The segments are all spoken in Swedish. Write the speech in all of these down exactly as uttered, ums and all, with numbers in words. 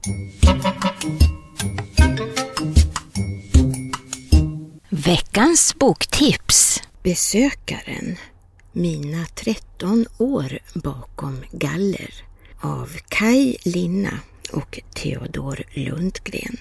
Veckans boktips. Besökaren. Mina tretton år bakom galler av Kaj Linna och Theodor Lundgren.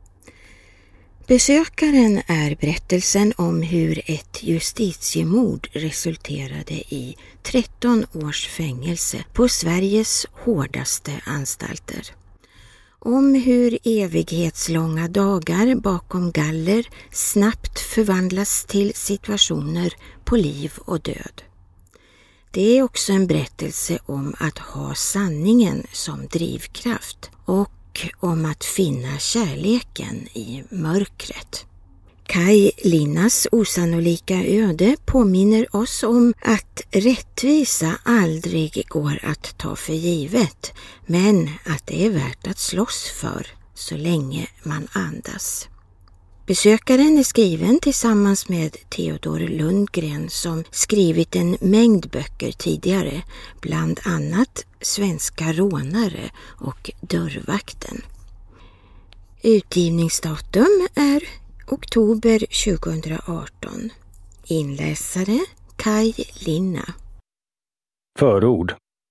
Besökaren är berättelsen om hur ett justitiemord resulterade i tretton års fängelse på Sveriges hårdaste anstalter. Om hur evighetslånga dagar bakom galler snabbt förvandlas till situationer på liv och död. Det är också en berättelse om att ha sanningen som drivkraft och om att finna kärleken i mörkret. Kaj Linnas osannolika öde påminner oss om att rättvisa aldrig går att ta för givet, men att det är värt att slåss för så länge man andas. Besökaren är skriven tillsammans med Theodor Lundgren som skrivit en mängd böcker tidigare, bland annat Svenska rånare och Dörrvakten. Utgivningsdatum är oktober tjugohundraarton. Inläsare Kaj Linna. Förord.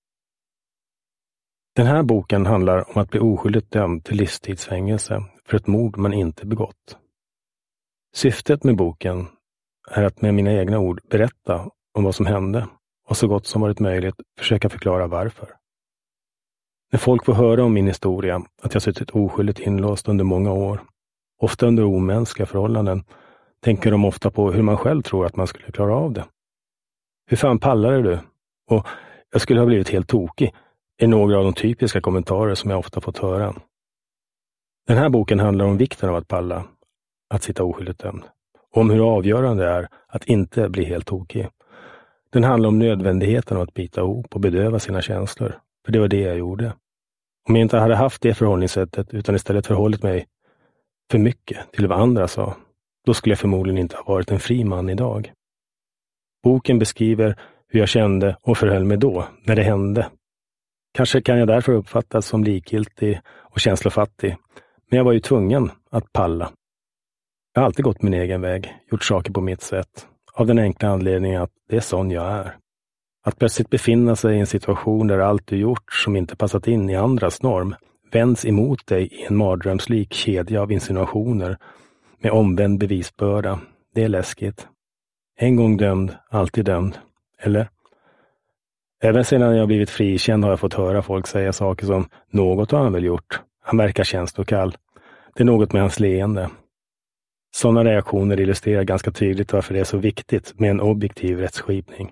Den här boken handlar om att bli oskyldigt dömd till livstidsfängelse för ett mord man inte begått. Syftet med boken är att med mina egna ord berätta om vad som hände och så gott som varit möjligt försöka förklara varför. När folk får höra om min historia, att jag suttit oskyldigt inlåst under många år, ofta under omänskliga förhållanden, tänker de ofta på hur man själv tror att man skulle klara av det. Hur fan pallade du? Och jag skulle ha blivit helt tokig, är några av de typiska kommentarer som jag ofta fått höra. Den här boken handlar om vikten av att palla, att sitta oskyldigt dömd. Om hur avgörande det är att inte bli helt tokig. Den handlar om nödvändigheten av att bita ihop och bedöva sina känslor. För det var det jag gjorde. Om jag inte hade haft det förhållningssättet utan istället förhållit mig för mycket till vad andra sa, då skulle jag förmodligen inte ha varit en fri man idag. Boken beskriver hur jag kände och förhöll mig då, när det hände. Kanske kan jag därför uppfattas som likgiltig och känslofattig, men jag var ju tvungen att palla. Jag har alltid gått min egen väg, gjort saker på mitt sätt, av den enkla anledningen att det är sån jag är. Att plötsligt befinna sig i en situation där allt du gjort som inte passat in i andras norm vänds emot dig i en mardrömslik kedja av insinuationer med omvänd bevisbörda, det är läskigt. En gång dömd, alltid dömd, eller? Även sedan jag blivit frikänd har jag fått höra folk säga saker som något har han väl gjort, han verkar känslokall, det är något med hans leende. Sådana reaktioner illustrerar ganska tydligt varför det är så viktigt med en objektiv rättsskipning.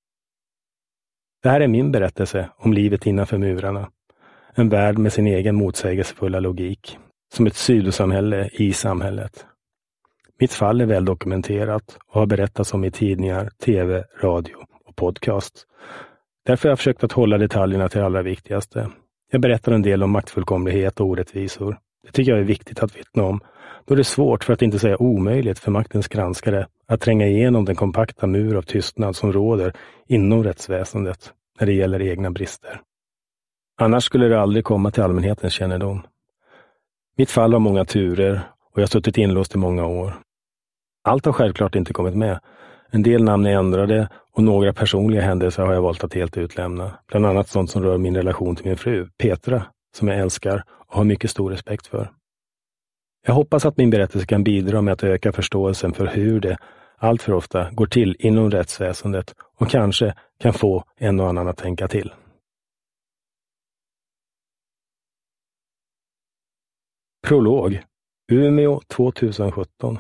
Det här är min berättelse om livet innanför murarna. En värld med sin egen motsägelsefulla logik. Som ett sidosamhälle i samhället. Mitt fall är väl dokumenterat och har berättats om i tidningar, tv, radio och podcast. Därför har jag försökt att hålla detaljerna till det allra viktigaste. Jag berättar en del om maktfullkomlighet och orättvisor. Det tycker jag är viktigt att vittna om. Då är det svårt, för att inte säga omöjligt, för maktens granskare att tränga igenom den kompakta mur av tystnad som råder inom rättsväsendet när det gäller egna brister. Annars skulle det aldrig komma till allmänhetens kännedom. Mitt fall har många turer och jag har suttit inlåst i många år. Allt har självklart inte kommit med. En del namn är ändrade och några personliga händelser har jag valt att helt utlämna. Bland annat sånt som rör min relation till min fru, Petra, som jag älskar och har mycket stor respekt för. Jag hoppas att min berättelse kan bidra med att öka förståelsen för hur det allt för ofta går till inom rättsväsendet och kanske kan få en och annan att tänka till. Prolog. Umeå tjugohundrasjutton.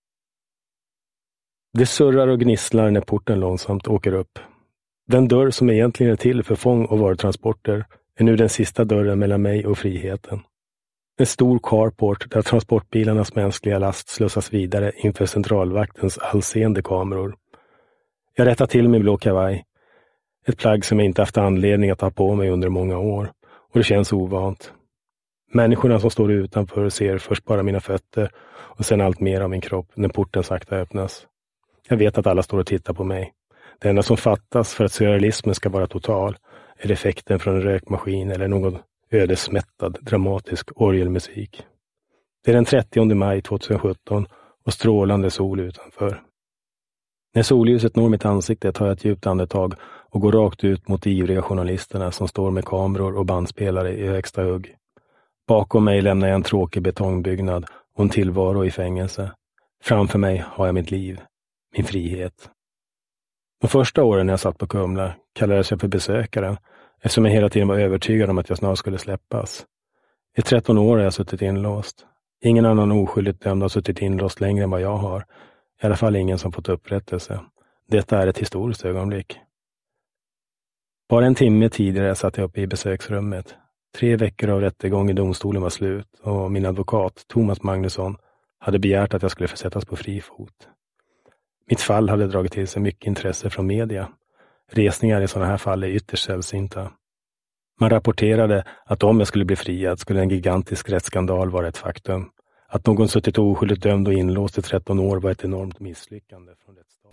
Det surrar och gnisslar när porten långsamt åker upp. Den dörr som egentligen är till för fång- och varutransporter är nu den sista dörren mellan mig och friheten. En stor carport där transportbilarnas mänskliga last slussas vidare inför centralvaktens allseende kameror. Jag rättar till min blå kavaj. Ett plagg som jag inte haft anledning att ha på mig under många år. Och det känns ovant. Människorna som står utanför ser först bara mina fötter och sen allt mer av min kropp när porten sakta öppnas. Jag vet att alla står och tittar på mig. Det enda som fattas för att surrealismen ska vara total är effekten från en rökmaskin eller någon ödesmättad, dramatisk orgelmusik. Det är den trettionde maj tjugohundrasjutton och strålande sol utanför. När solljuset når mitt ansikte tar jag ett djupt andetag och går rakt ut mot de ivriga journalisterna som står med kameror och bandspelare i högsta hugg. Bakom mig lämnar jag en tråkig betongbyggnad och en tillvaro i fängelse. Framför mig har jag mitt liv, min frihet. De första åren när jag satt på Kumla kallades jag för besökaren eftersom jag hela tiden var övertygad om att jag snart skulle släppas. I tretton år har jag suttit inlåst. Ingen annan oskyldigt dömd har suttit inlåst längre än vad jag har. I alla fall ingen som fått upprättelse. Detta är ett historiskt ögonblick. Bara en timme tidigare satt jag uppe i besöksrummet. Tre veckor av rättegång i domstolen var slut och min advokat, Thomas Magnusson, hade begärt att jag skulle försättas på fri fot. Mitt fall hade dragit till sig mycket intresse från media. Resningar i sådana här fall är ytterst sällsynta. Man rapporterade att om jag skulle bli friad skulle en gigantisk rättsskandal vara ett faktum. Att någon suttit oskyldigt dömd och inlåst i tretton år var ett enormt misslyckande från rättsstaten.